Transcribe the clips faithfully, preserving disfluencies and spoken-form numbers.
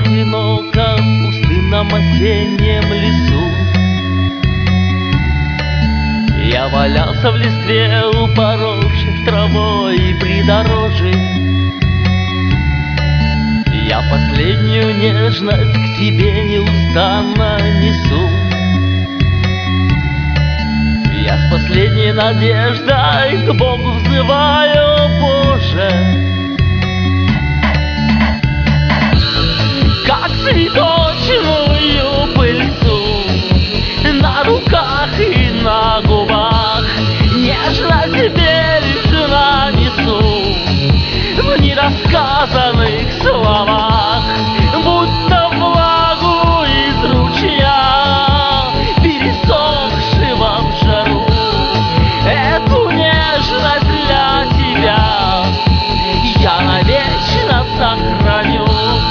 одиноко в пустынном осеннем лесу. Я валялся в листве у поросших травой придорожий. Я последнюю нежность к тебе неустанно несу. Я с последней надеждой к Богу взываю: Боже, как цветочную пыльцу на руках и на губах нежность бережно несу. В нерассказанных словах, будто влагу из ручья, пересохшего в жару, эту нежность для тебя я навечно сохраню.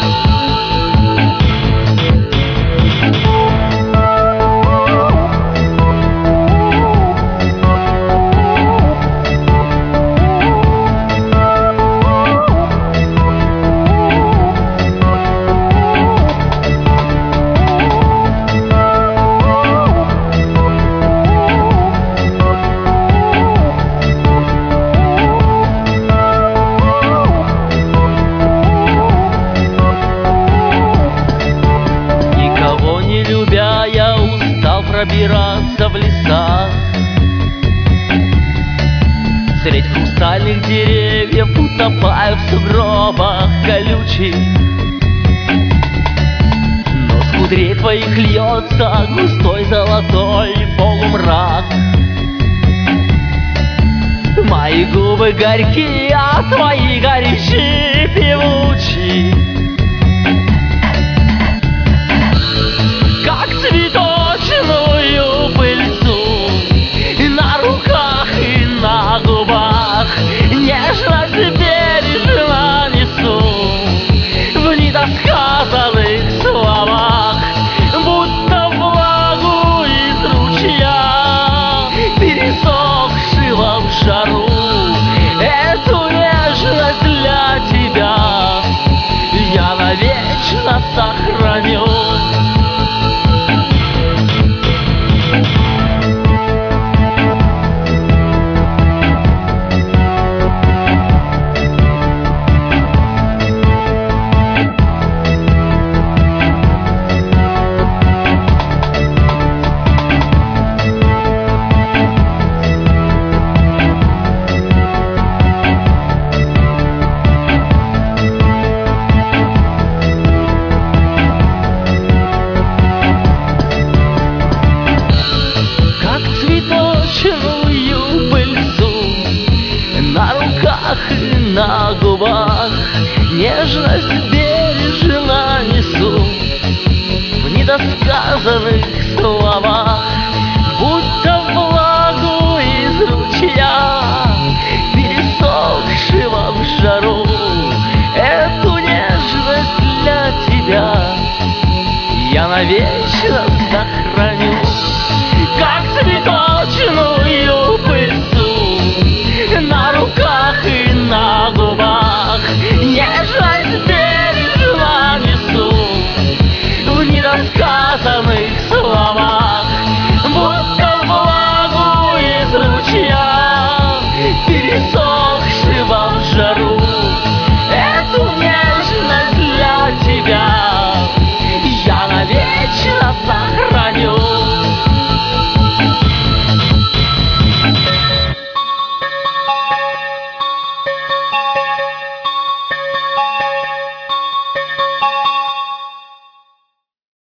Я устал пробираться в леса, средь хрустальных деревьев, утопая в сугробах колючих. Но с кудрей твоих льется густой золотой полумрак. Мои губы горькие, а твои горячие певучие. Цветочную пыльцу на руках и на губах нежность бережно несу. В недосказанных словах, будто влагу из ручья, пересохшего в жару, эту нежность для тебя я навечно сохраню. На руках и на губах нежность бережно несу. В недосказанных словах, будто влагу из ручья, пересохшего в жару, эту нежность для тебя я навечно